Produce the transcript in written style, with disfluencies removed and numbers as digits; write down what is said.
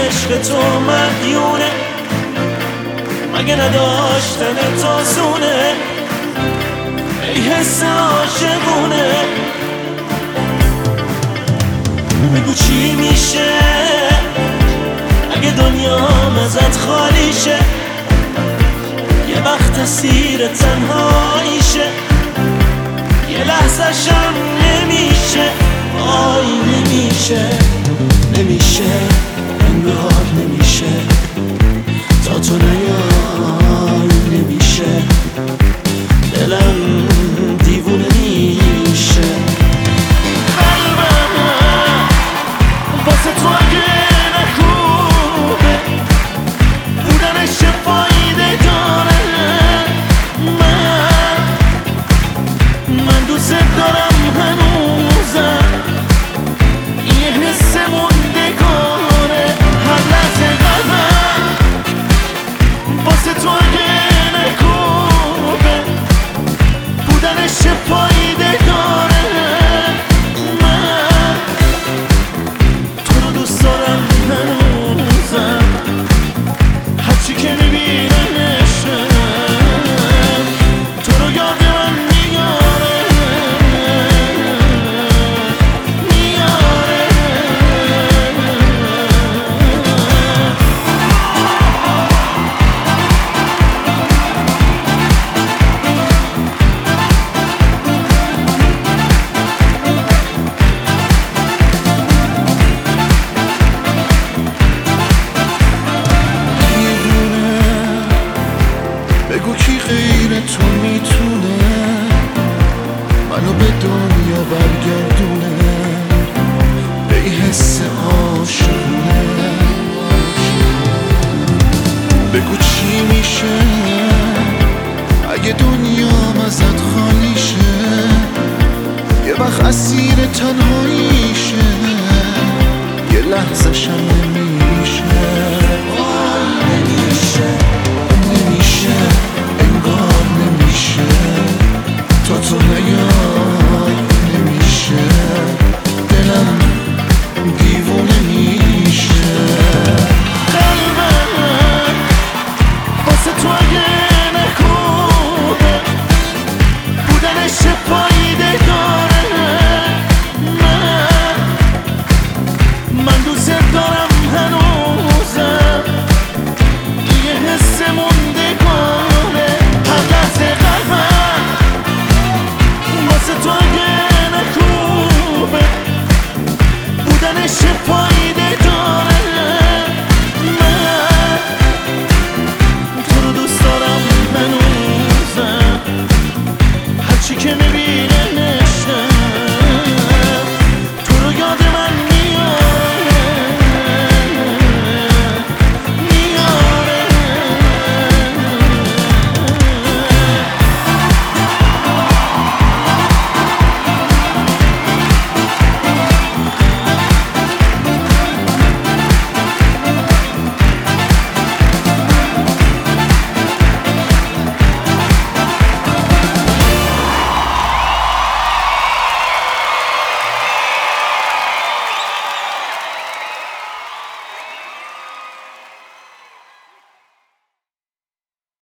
عشق تو مدیونه، مگه نداشتن تازونه ای حس عاشقونه. بگو چی میشه اگه دنیام ازت خالی شه، یه وقت اسیر تنهاییشه، یه لحظه شم نمیشه، وای نمیشه، نمیشه، انگار نمیشه، تا تو نیای نمیشه، دلم دیوونه میشه. قلبم واسه تو اگه نکوبه بودنش چه فایده داره، من دوست دارم هنوزم، یه حس موندگاره، هر لحظه قلبم واسه تو اگه نکوبه بودنش چه فایده داره، من تو رو دوست دارم هنوزم، هرچی که میبینمشم تو رو یاد من میاره، میاره. بگو کی غیر تو میتونه منو به دنیا برگردونه، به این حس عاشقونه. بگو چی میشه